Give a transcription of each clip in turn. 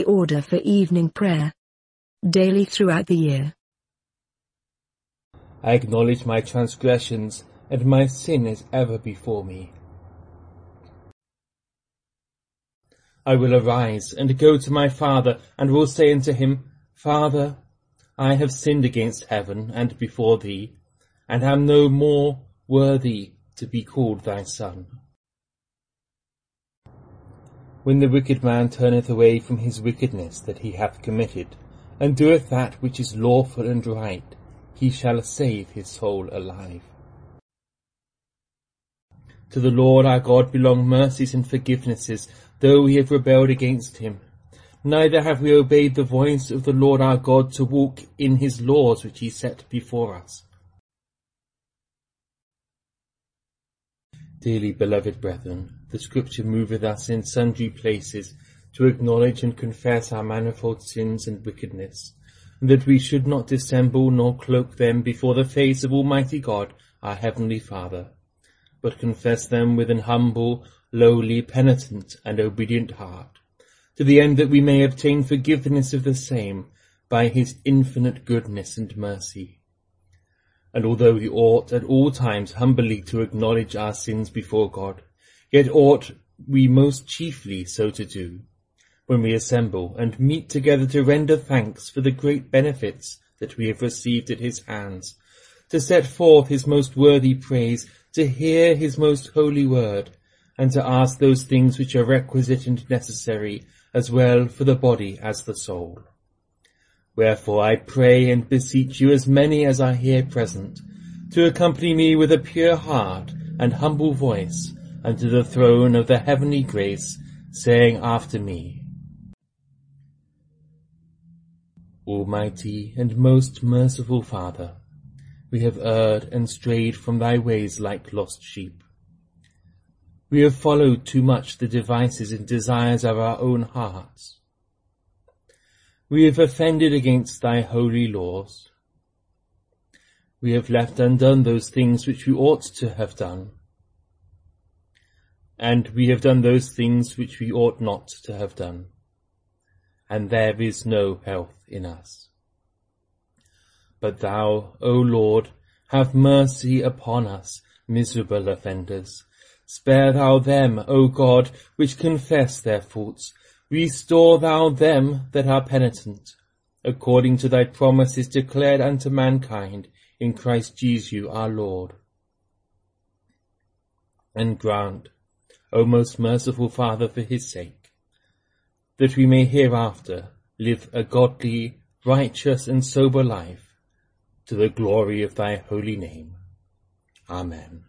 order for evening prayer. Daily throughout the year. I acknowledge my transgressions, and my sin is ever before me. I will arise and go to my father, and will say unto him, Father, I have sinned against heaven and before thee, and am no more worthy to be called thy son. When the wicked man turneth away from his wickedness that he hath committed, and doeth that which is lawful and right, he shall save his soul alive. To the Lord our God belong mercies and forgivenesses, though we have rebelled against him. Neither have we obeyed the voice of the Lord our God to walk in his laws which he set before us. Dearly beloved brethren, the Scripture moveth us in sundry places to acknowledge and confess our manifold sins and wickedness, and that we should not dissemble nor cloak them before the face of Almighty God, our Heavenly Father, but confess them with an humble, lowly, penitent, and obedient heart, to the end that we may obtain forgiveness of the same by his infinite goodness and mercy. And although we ought at all times humbly to acknowledge our sins before God, yet ought we most chiefly so to do, when we assemble and meet together to render thanks for the great benefits that we have received at his hands, to set forth his most worthy praise, to hear his most holy word, and to ask those things which are requisite and necessary, as well for the body as the soul. Wherefore I pray and beseech you, as many as are here present, to accompany me with a pure heart and humble voice unto the throne of the heavenly grace, saying after me, Almighty and most merciful Father, we have erred and strayed from thy ways like lost sheep. We have followed too much the devices and desires of our own hearts. We have offended against thy holy laws. We have left undone those things which we ought to have done. And we have done those things which we ought not to have done. And there is no health in us. But thou, O Lord, have mercy upon us, miserable offenders. Spare thou them, O God, which confess their faults. Restore thou them that are penitent, according to thy promises declared unto mankind in Christ Jesus our Lord. And grant, O most merciful Father, for his sake, that we may hereafter live a godly, righteous, and sober life, to the glory of thy holy name. Amen.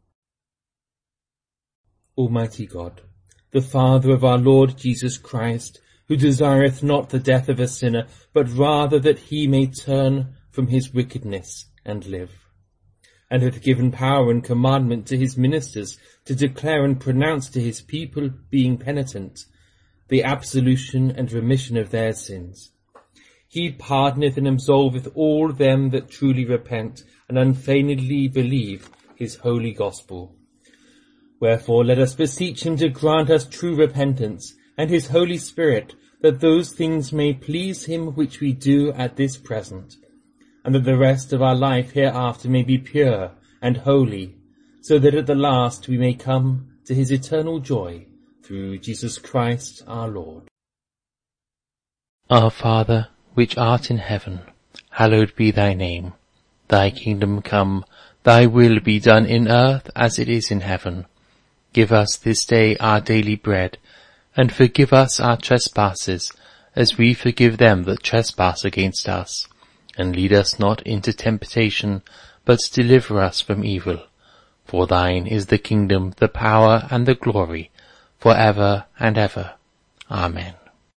Almighty God, the Father of our Lord Jesus Christ, who desireth not the death of a sinner, but rather that he may turn from his wickedness and live, and hath given power and commandment to his ministers to declare and pronounce to his people, being penitent, the absolution and remission of their sins. He pardoneth and absolveth all them that truly repent and unfeignedly believe his holy gospel. Wherefore let us beseech him to grant us true repentance, and his Holy Spirit, that those things may please him which we do at this present, and that the rest of our life hereafter may be pure and holy, so that at the last we may come to his eternal joy, through Jesus Christ our Lord. Our Father, which art in heaven, hallowed be thy name. Thy kingdom come, thy will be done in earth as it is in heaven. Give us this day our daily bread, and forgive us our trespasses, as we forgive them that trespass against us. And lead us not into temptation, but deliver us from evil. For thine is the kingdom, the power, and the glory, for ever and ever. Amen.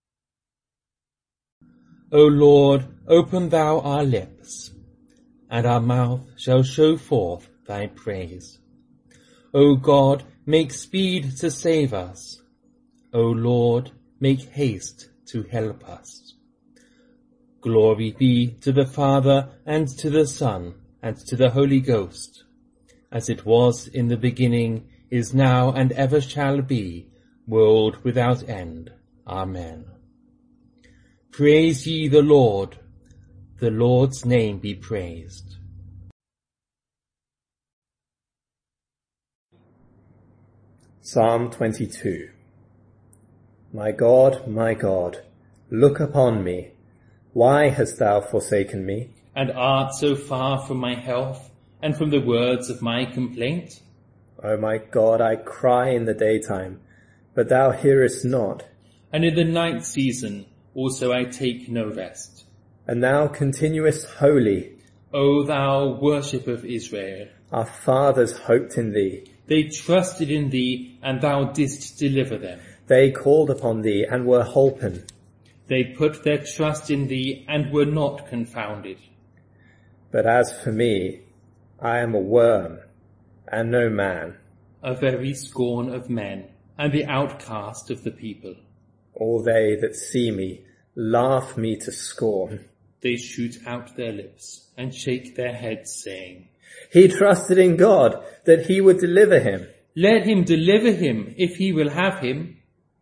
O Lord, open thou our lips, and our mouth shall show forth thy praise. O God, make speed to save us. O Lord, make haste to help us. Glory be to the Father, and to the Son, and to the Holy Ghost, as it was in the beginning, is now, and ever shall be, world without end. Amen. Praise ye the Lord. The Lord's name be praised. Psalm 22. My God, look upon me. Why hast thou forsaken me? And art so far from my health, and from the words of my complaint? O my God, I cry in the daytime, but thou hearest not. And in the night season also I take no rest. And thou continuest holy. O thou worship of Israel. Our fathers hoped in thee. They trusted in thee, and thou didst deliver them. They called upon thee and were holpen. They put their trust in thee, and were not confounded. But as for me, I am a worm, and no man. A very scorn of men, and the outcast of the people. All they that see me laugh me to scorn. They shoot out their lips, and shake their heads, saying, He trusted in God, that he would deliver him. Let him deliver him, if he will have him.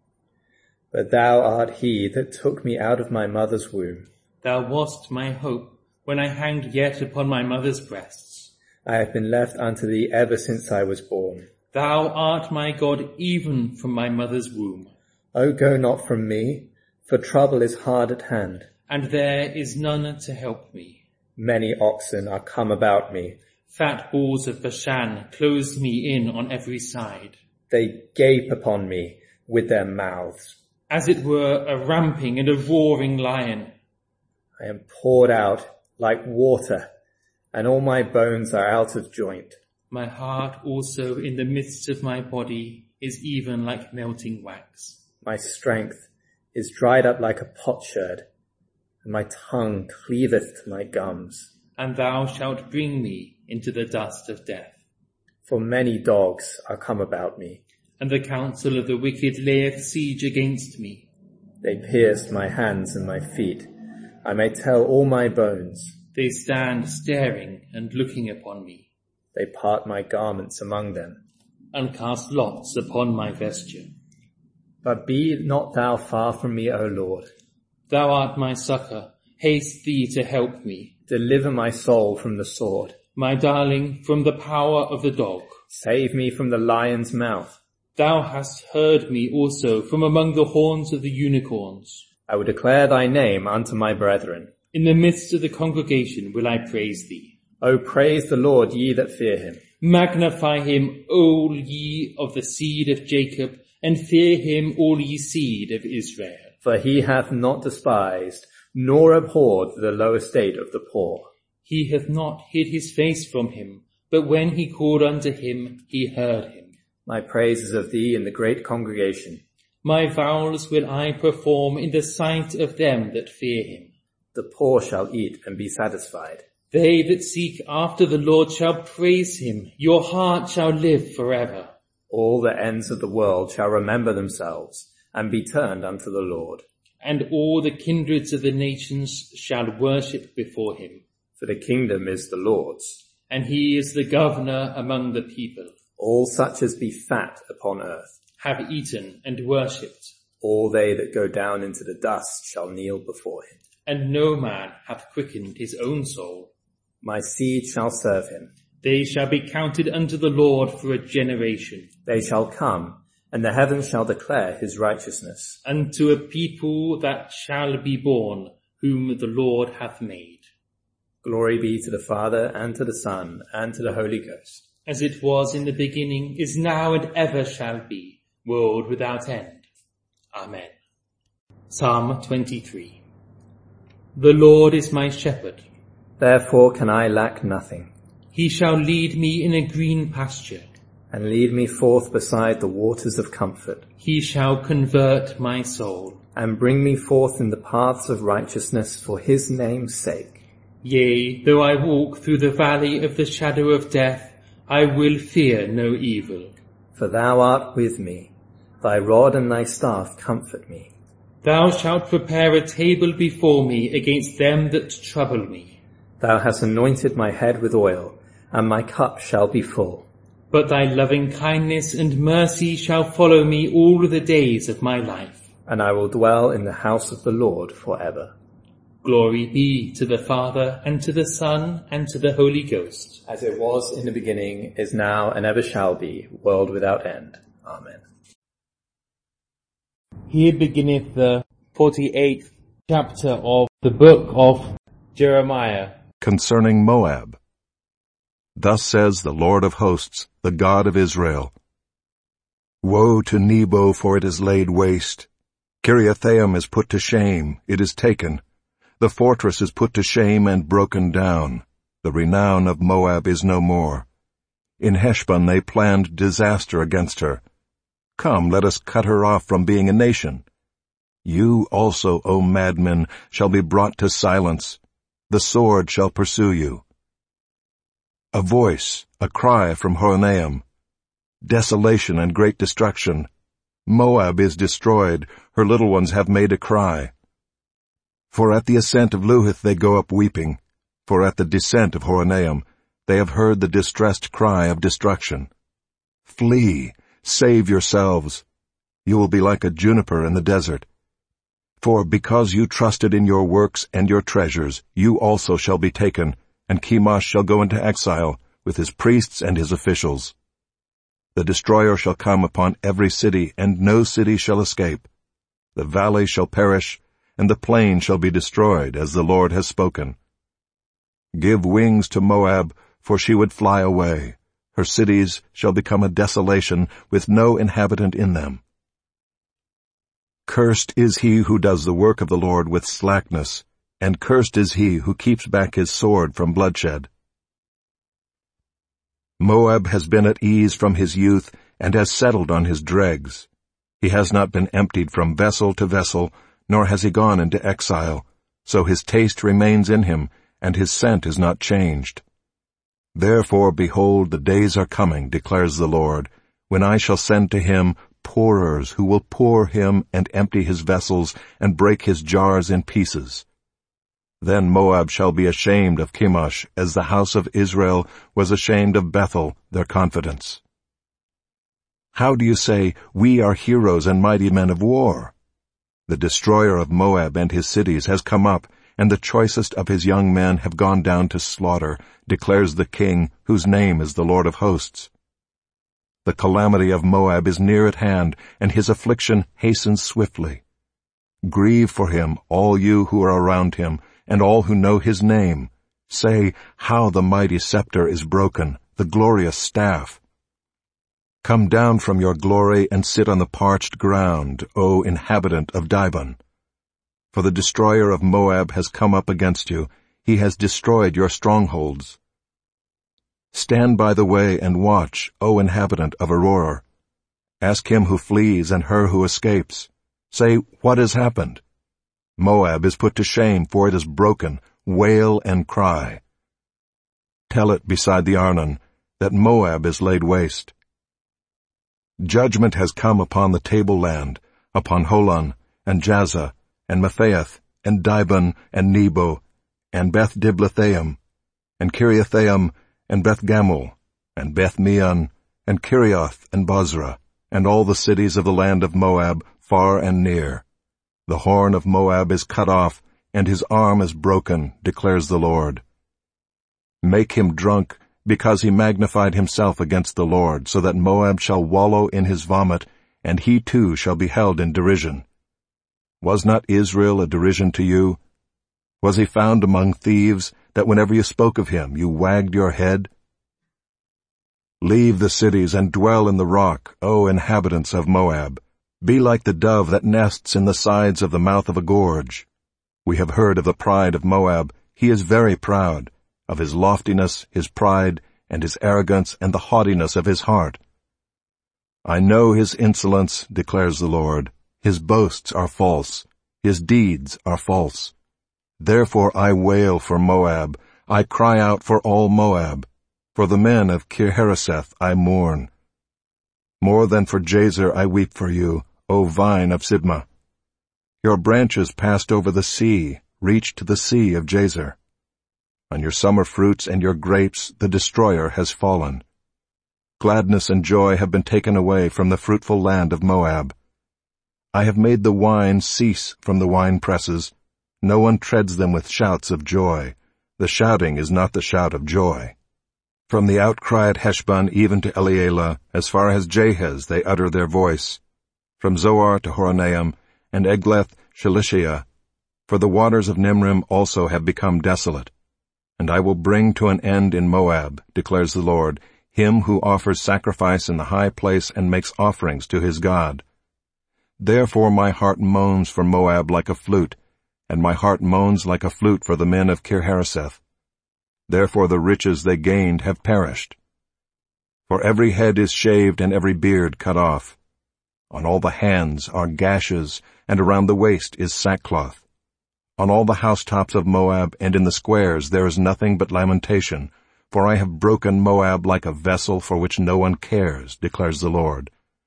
But thou art he that took me out of my mother's womb. Thou wast my hope, when I hanged yet upon my mother's breasts. I have been left unto thee ever since I was born. Thou art my God even from my mother's womb. O go not from me, for trouble is hard at hand. And there is none to help me. Many oxen are come about me. Fat bulls of Bashan close me in on every side. They gape upon me with their mouths. As it were a ramping and a roaring lion. I am poured out like water, and all my bones are out of joint. My heart also in the midst of my body is even like melting wax. My strength is dried up like a potsherd, and my tongue cleaveth to my gums. And thou shalt bring me into the dust of death. For many dogs are come about me. And the counsel of the wicked layeth siege against me. They pierced my hands and my feet. I may tell all my bones. They stand staring and looking upon me. They part my garments among them. And cast lots upon my vesture. But be not thou far from me, O Lord. Thou art my succor. Haste thee to help me. Deliver my soul from the sword. My darling, from the power of the dog. Save me from the lion's mouth. Thou hast heard me also from among the horns of the unicorns. I will declare thy name unto my brethren. In the midst of the congregation will I praise thee. O praise the Lord, ye that fear him. Magnify him, all ye of the seed of Jacob, and fear him, all ye seed of Israel. For he hath not despised, nor abhorred the low estate of the poor. He hath not hid his face from him, but when he called unto him, he heard him. My praise is of thee in the great congregation. My vows will I perform in the sight of them that fear him. The poor shall eat and be satisfied. They that seek after the Lord shall praise him. Your heart shall live forever. All the ends of the world shall remember themselves and be turned unto the Lord. And all the kindreds of the nations shall worship before him. For the kingdom is the Lord's. And he is the governor among the people. All such as be fat upon earth have eaten and worshipped. All they that go down into the dust shall kneel before him. And no man hath quickened his own soul. My seed shall serve him. They shall be counted unto the Lord for a generation. They shall come, and the heavens shall declare his righteousness. Unto a people that shall be born, whom the Lord hath made. Glory be to the Father, and to the Son, and to the Holy Ghost. As it was in the beginning, is now, and ever shall be, world without end. Amen. Psalm 23. The Lord is my shepherd. Therefore can I lack nothing. He shall lead me in a green pasture. And lead me forth beside the waters of comfort. He shall convert my soul. And bring me forth in the paths of righteousness for his name's sake. Yea, though I walk through the valley of the shadow of death, I will fear no evil. For thou art with me. Thy rod and thy staff comfort me. Thou shalt prepare a table before me against them that trouble me. Thou hast anointed my head with oil, and my cup shall be full. But thy loving kindness and mercy shall follow me all the days of my life. and I will dwell in the house of the Lord forever. Glory be to the Father, and to the Son, and to the Holy Ghost. As it was in the beginning, is now, and ever shall be, world without end. Amen. Here beginneth the 48th chapter of the book of Jeremiah. Concerning Moab. Thus says the Lord of hosts, the God of Israel. Woe to Nebo, for it is laid waste. Kiriathaim is put to shame, it is taken. The fortress is put to shame and broken down. The renown of Moab is no more. In Heshbon they planned disaster against her. Come, let us cut her off from being a nation. You also, O madmen, shall be brought to silence. The sword shall pursue you. A voice, a cry from Horonaim. Desolation and great destruction. Moab is destroyed, her little ones have made a cry. For at the ascent of Luhith they go up weeping. For at the descent of Horonaim they have heard the distressed cry of destruction. Flee, save yourselves. You will be like a juniper in the desert. For because you trusted in your works and your treasures, you also shall be taken, and Chemosh shall go into exile, with his priests and his officials. The destroyer shall come upon every city, and no city shall escape. The valley shall perish, and the plain shall be destroyed, as the Lord has spoken. Give wings to Moab, for she would fly away. Her cities shall become a desolation, with no inhabitant in them. Cursed is he who does the work of the Lord with slackness, and cursed is he who keeps back his sword from bloodshed. Moab has been at ease from his youth, and has settled on his dregs. He has not been emptied from vessel to vessel, nor has he gone into exile, so his taste remains in him, and his scent is not changed. Therefore, behold, the days are coming, declares the Lord, when I shall send to him pourers who will pour him and empty his vessels and break his jars in pieces. Then Moab shall be ashamed of Chemosh, as the house of Israel was ashamed of Bethel, their confidence. How do you say, we are heroes and mighty men of war? The destroyer of Moab and his cities has come up, and the choicest of his young men have gone down to slaughter, declares the King, whose name is the Lord of hosts. The calamity of Moab is near at hand, and his affliction hastens swiftly. Grieve for him, all you who are around him, and all who know his name. Say, how the mighty scepter is broken, the glorious staff. Come down from your glory and sit on the parched ground, O inhabitant of Dibon. For the destroyer of Moab has come up against you, he has destroyed your strongholds. Stand by the way and watch, O inhabitant of Aurora. Ask him who flees and her who escapes. Say, what has happened? Moab is put to shame, for it is broken. Wail and cry. Tell it beside the Arnon, that Moab is laid waste. Judgment has come upon the tableland, upon Holon, and Jaza, and Mephaath, and Dibon, and Nebo, and Beth-Diblathaim, and Kiriathaim, and Beth-Gamul, and Beth-Meon, and Kirioth, and Bozrah, and all the cities of the land of Moab, far and near. The horn of Moab is cut off, and his arm is broken, declares the Lord. Make him drunk, because he magnified himself against the Lord, so that Moab shall wallow in his vomit, and he too shall be held in derision. Was not Israel a derision to you? Was he found among thieves, that whenever you spoke of him, you wagged your head? Leave the cities and dwell in the rock, O inhabitants of Moab. Be like the dove that nests in the sides of the mouth of a gorge. We have heard of the pride of Moab. He is very proud, of his loftiness, his pride, and his arrogance, and the haughtiness of his heart. I know his insolence, declares the Lord. His boasts are false. His deeds are false. Therefore I wail for Moab. I cry out for all Moab. For the men of Kir-Hareseth I mourn. More than for Jazer I weep for you, O vine of Sibmah. Your branches passed over the sea, reached to the sea of Jazer. On your summer fruits and your grapes the destroyer has fallen. Gladness and joy have been taken away from the fruitful land of Moab. I have made the wine cease from the wine presses. No one treads them with shouts of joy. The shouting is not the shout of joy. From the outcry at Heshbon even to Elealeh, as far as Jahaz they utter their voice. From Zoar to Horonaim, and Eglath-Shelishiah. For the waters of Nimrim also have become desolate. And I will bring to an end in Moab, declares the Lord, him who offers sacrifice in the high place and makes offerings to his God. Therefore my heart moans for Moab like a flute, and my heart moans like a flute for the men of Kir-Hareseth. Therefore the riches they gained have perished. For every head is shaved and every beard cut off. On all the hands are gashes, and around the waist is sackcloth. On all the housetops of Moab and in the squares there is nothing but lamentation, for I have broken Moab like a vessel for which no one cares, declares the Lord.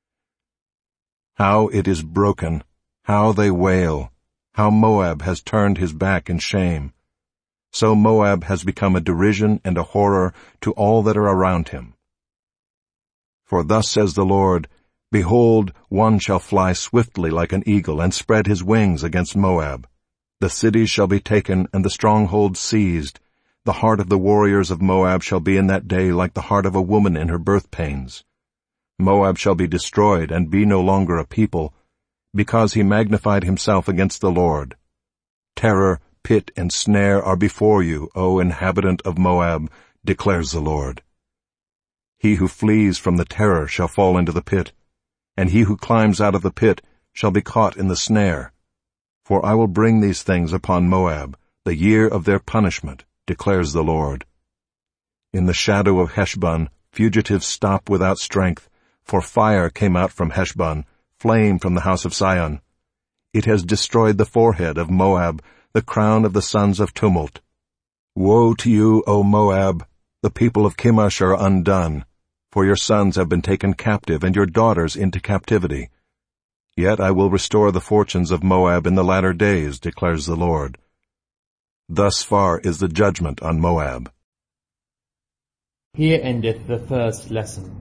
How it is broken, how they wail, how Moab has turned his back in shame. So Moab has become a derision and a horror to all that are around him. For thus says the Lord, Behold, one shall fly swiftly like an eagle and spread his wings against Moab. The cities shall be taken and the strongholds seized. The heart of the warriors of Moab shall be in that day like the heart of a woman in her birth pains. Moab shall be destroyed and be no longer a people, because he magnified himself against the Lord. Terror, pit, and snare are before you, O inhabitant of Moab, declares the Lord. He who flees from the terror shall fall into the pit, and he who climbs out of the pit shall be caught in the snare. For I will bring these things upon Moab, the year of their punishment, declares the Lord. In the shadow of Heshbon, fugitives stop without strength, for fire came out from Heshbon, flame from the house of Sion. It has destroyed the forehead of Moab, the crown of the sons of tumult. Woe to you, O Moab! The people of Chemosh are undone, for your sons have been taken captive and your daughters into captivity. Yet I will restore the fortunes of Moab in the latter days, declares the Lord. Thus far is the judgment on Moab. Here endeth the first lesson.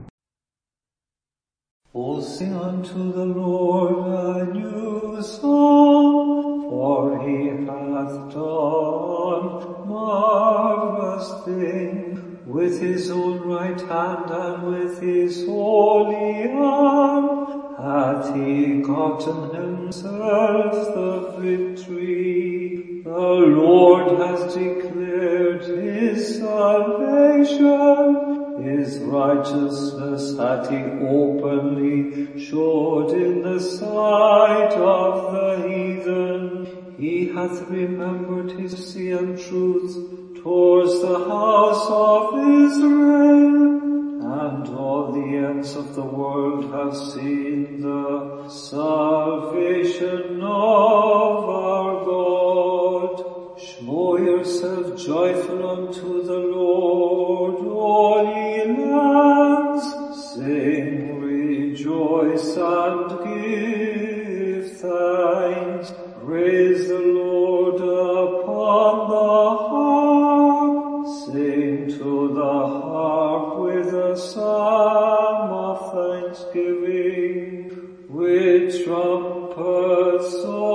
O sing unto the Lord a new song, for he hath done marvelous things. With his own right hand and with his holy arm hath he gotten himself the victory. The Lord has declared his salvation. His righteousness hath he openly showed in the sight of the heathen. He hath remembered his mercy and truth towards the house of Israel, and all the ends of the world have seen the salvation of our God. Show yourself joyful unto the Lord, all ye lands. Sing, rejoice, and give thanks. Praise the Lord upon the harp. Sing to the harp with a psalm of thanksgiving, with trumpets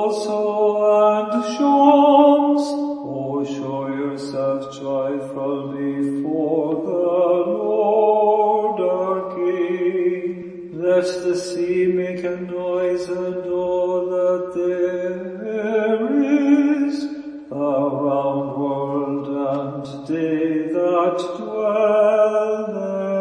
also and songs. O show yourself joyful before the Lord our King. Let the sea make a noise and all that there is, the round world and they that dwell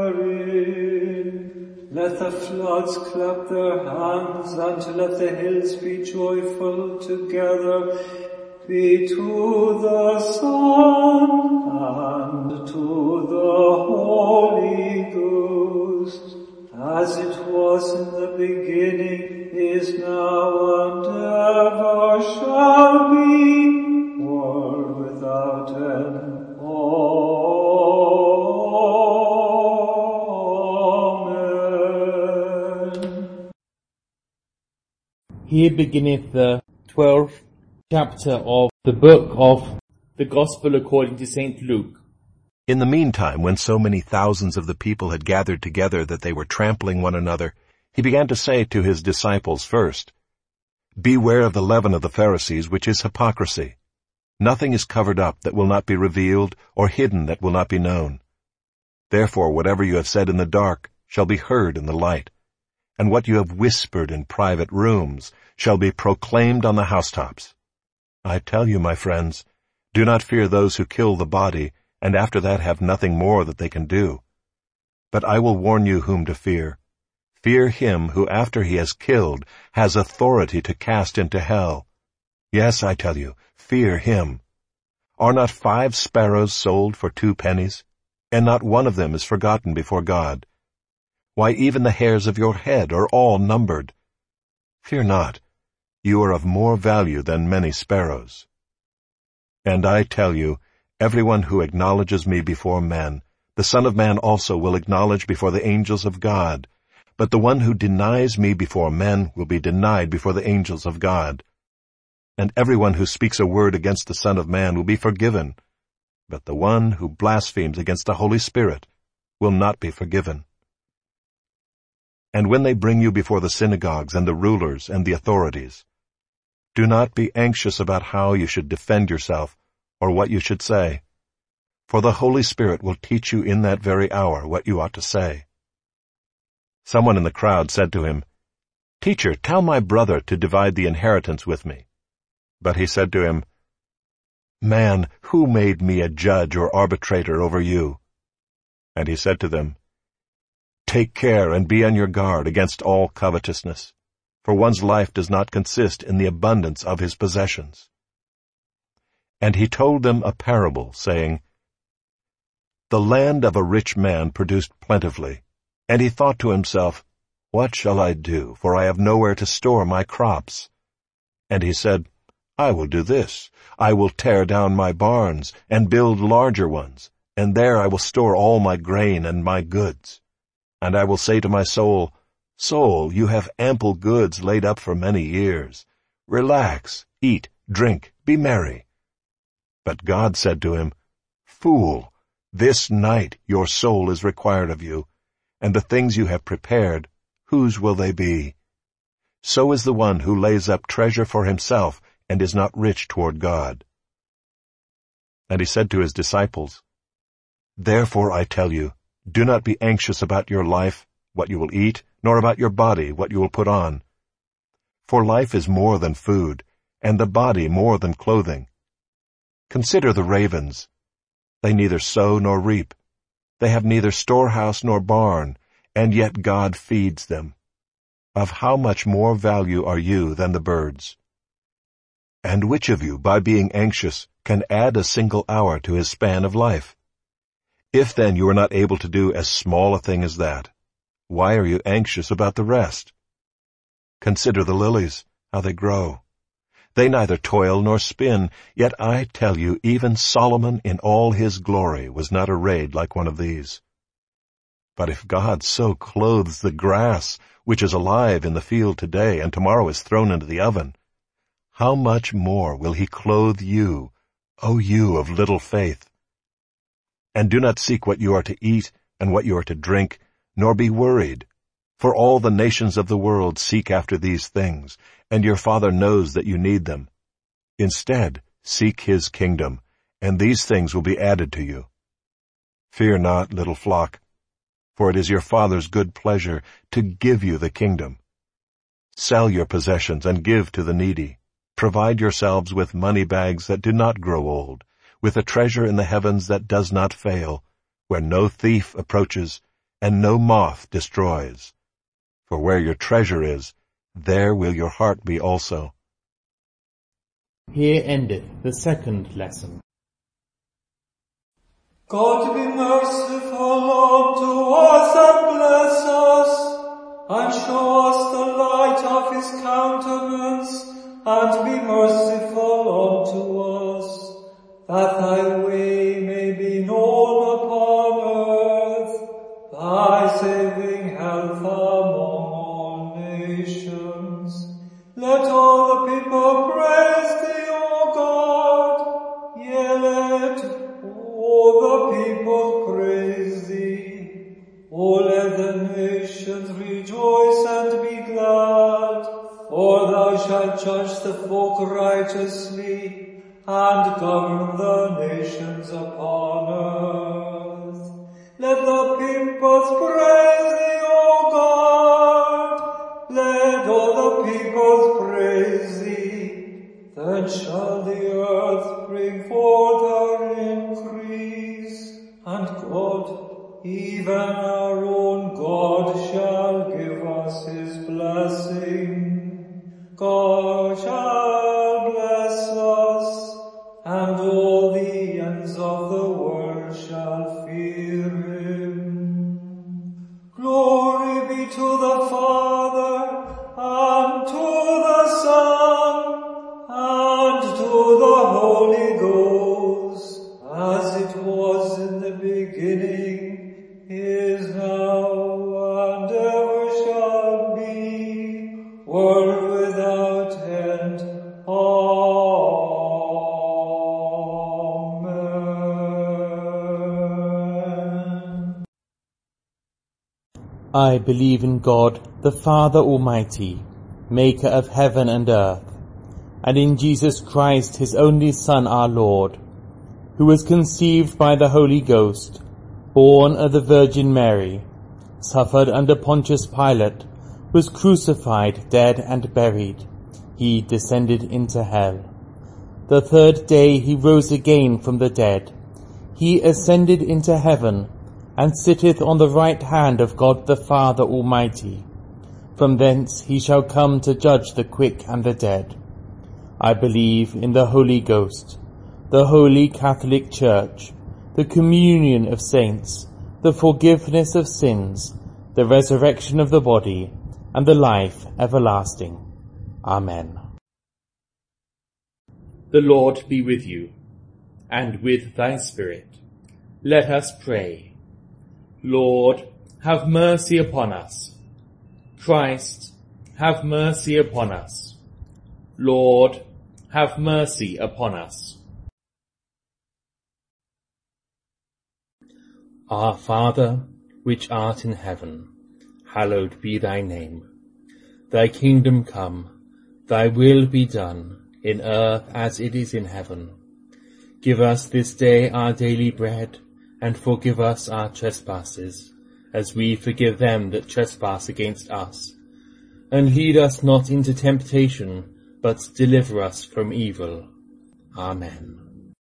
therein. Let the floods clap their hands, and let the hills be joyful together. Be to the Son and to the Holy Ghost, as it was in the beginning, is now, and ever shall be, world without end. Amen. Here beginneth the 12th chapter of the book of the Gospel according to St. Luke. In the meantime, when so many thousands of the people had gathered together that they were trampling one another, he began to say to his disciples first, Beware of the leaven of the Pharisees, which is hypocrisy. Nothing is covered up that will not be revealed, or hidden that will not be known. Therefore whatever you have said in the dark shall be heard in the light, and what you have whispered in private rooms shall be proclaimed on the housetops. I tell you, my friends, do not fear those who kill the body, and after that have nothing more that they can do. But I will warn you whom to fear. Fear him who after he has killed has authority to cast into hell. Yes, I tell you, fear him. Are not 5 sparrows sold for 2 pennies? And not one of them is forgotten before God. Why, even the hairs of your head are all numbered. Fear not, you are of more value than many sparrows. And I tell you, everyone who acknowledges me before men, the Son of Man also will acknowledge before the angels of God. But the one who denies me before men will be denied before the angels of God. And everyone who speaks a word against the Son of Man will be forgiven, but the one who blasphemes against the Holy Spirit will not be forgiven. And when they bring you before the synagogues and the rulers and the authorities, do not be anxious about how you should defend yourself or what you should say, for the Holy Spirit will teach you in that very hour what you ought to say. Someone in the crowd said to him, "Teacher, tell my brother to divide the inheritance with me." But he said to him, "Man, who made me a judge or arbitrator over you?" And he said to them, "Take care and be on your guard against all covetousness, for one's life does not consist in the abundance of his possessions." And he told them a parable, saying, "The land of a rich man produced plentifully, and he thought to himself, 'What shall I do, for I have nowhere to store my crops?' And he said, 'I will do this. I will tear down my barns and build larger ones, and there I will store all my grain and my goods. And I will say to my soul, Soul, you have ample goods laid up for many years. Relax, eat, drink, be merry.' But God said to him, 'Fool, this night your soul is required of you, and the things you have prepared, whose will they be? So is the one who lays up treasure for himself and is not rich toward God.' And he said to his disciples, 'Therefore I tell you, do not be anxious about your life, what you will eat, nor about your body, what you will put on. For life is more than food, and the body more than clothing. Consider the ravens. They neither sow nor reap. They have neither storehouse nor barn, and yet God feeds them. Of how much more value are you than the birds? And which of you, by being anxious, can add a single hour to his span of life? If then you are not able to do as small a thing as that, why are you anxious about the rest? Consider the lilies, how they grow. They neither toil nor spin, yet I tell you, even Solomon in all his glory was not arrayed like one of these. But if God so clothes the grass, which is alive in the field today and tomorrow is thrown into the oven, how much more will he clothe you, O you of little faith? And do not seek what you are to eat and what you are to drink, nor be worried. For all the nations of the world seek after these things, and your Father knows that you need them. Instead, seek his kingdom, and these things will be added to you. Fear not, little flock, for it is your Father's good pleasure to give you the kingdom. Sell your possessions and give to the needy. Provide yourselves with money bags that do not grow old, with a treasure in the heavens that does not fail, where no thief approaches and no moth destroys. For where your treasure is, there will your heart be also." Here endeth the second lesson. God be merciful unto us and bless us, and show us the light of his countenance, and be merciful unto us, that thy way may be known upon earth, thy saving health among all nations. Let all the people praise thee, O God. Yea, let all the people praise judge the folk righteously and govern the nations upon earth. Let the peoples praise thee, O God. Let all the peoples praise thee. Then shall the earth bring forth her increase, and God, even our own God, shall give us his blessing. God shall bless us, and all the ends of the world shall fear him. Glory be to the Father, and to the Son, and to the Holy Ghost, as it was in the beginning, is now, and ever shall be, world without end. Amen. I believe in God, the Father Almighty, maker of heaven and earth, and in Jesus Christ, his only Son, our Lord, who was conceived by the Holy Ghost, born of the Virgin Mary, suffered under Pontius Pilate, was crucified, dead, and buried. He descended into hell. The third day he rose again from the dead. He ascended into heaven, and sitteth on the right hand of God the Father Almighty. From thence he shall come to judge the quick and the dead. I believe in the Holy Ghost, the Holy Catholic Church, the communion of saints, the forgiveness of sins, the resurrection of the body, and the life everlasting. Amen. The Lord be with you, and with thy spirit. Let us pray. Lord, have mercy upon us. Christ, have mercy upon us. Lord, have mercy upon us. Our Father, which art in heaven, hallowed be thy name. Thy kingdom come, thy will be done, in earth as it is in heaven. Give us this day our daily bread, and forgive us our trespasses, as we forgive them that trespass against us. And lead us not into temptation, but deliver us from evil. Amen.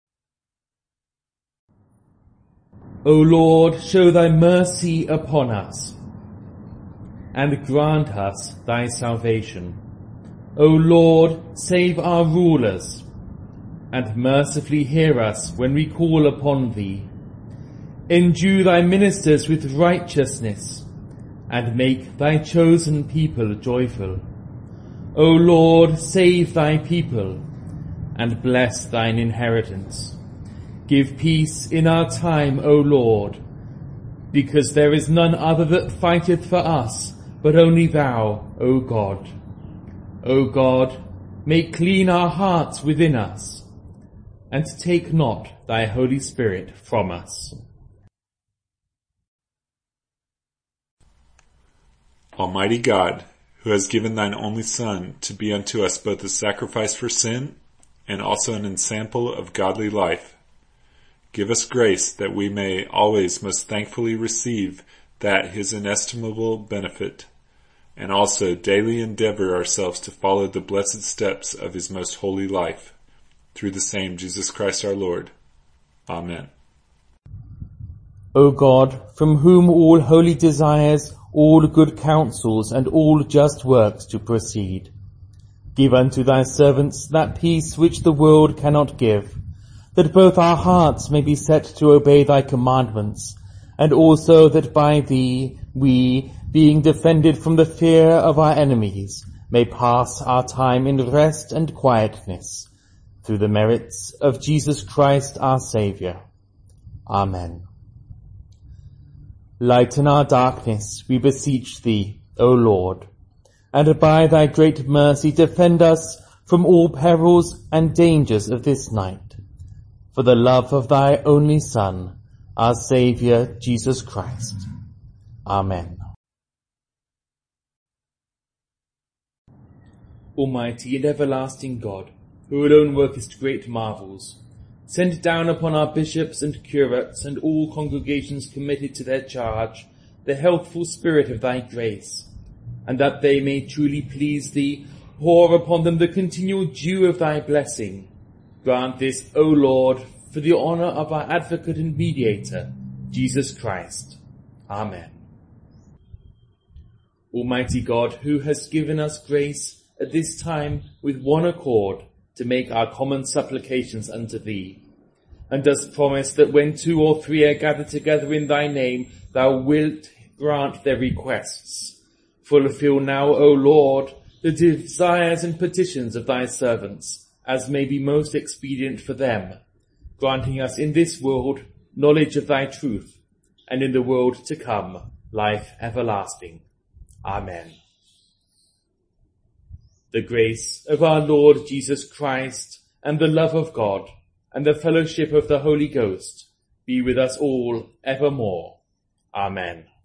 O Lord, show thy mercy upon us, and grant us thy salvation. O Lord, save our rulers, and mercifully hear us when we call upon thee. Endue thy ministers with righteousness, and make thy chosen people joyful. O Lord, save thy people, and bless thine inheritance. Give peace in our time, O Lord, because there is none other that fighteth for us, but only thou, O God. O God, make clean our hearts within us, and take not thy Holy Spirit from us. Almighty God, who has given thine only Son to be unto us both a sacrifice for sin and also an ensample of godly life, give us grace that we may always most thankfully receive that his inestimable benefit, and also daily endeavor ourselves to follow the blessed steps of his most holy life. Through the same Jesus Christ our Lord. Amen. O God, from whom all holy desires, all good counsels, and all just works to proceed, give unto thy servants that peace which the world cannot give, that both our hearts may be set to obey thy commandments, and also that by thee we, being defended from the fear of our enemies, may pass our time in rest and quietness, through the merits of Jesus Christ our Saviour. Amen. Lighten our darkness, we beseech thee, O Lord, and by thy great mercy defend us from all perils and dangers of this night, for the love of thy only Son, our Saviour, Jesus Christ. Amen. Almighty and everlasting God, who alone workest great marvels, send down upon our bishops and curates and all congregations committed to their charge the healthful spirit of thy grace, and that they may truly please thee, pour upon them the continual dew of thy blessing. Grant this, O Lord, for the honour of our advocate and mediator, Jesus Christ. Amen. Almighty God, who hast given us grace at this time with one accord to make our common supplications unto thee, and dost promise that when 2 or 3 are gathered together in thy name, thou wilt grant their requests. Fulfill now, O Lord, the desires and petitions of thy servants, as may be most expedient for them, granting us in this world knowledge of thy truth, and in the world to come life everlasting. Amen. The grace of our Lord Jesus Christ, and the love of God, and the fellowship of the Holy Ghost be with us all evermore. Amen.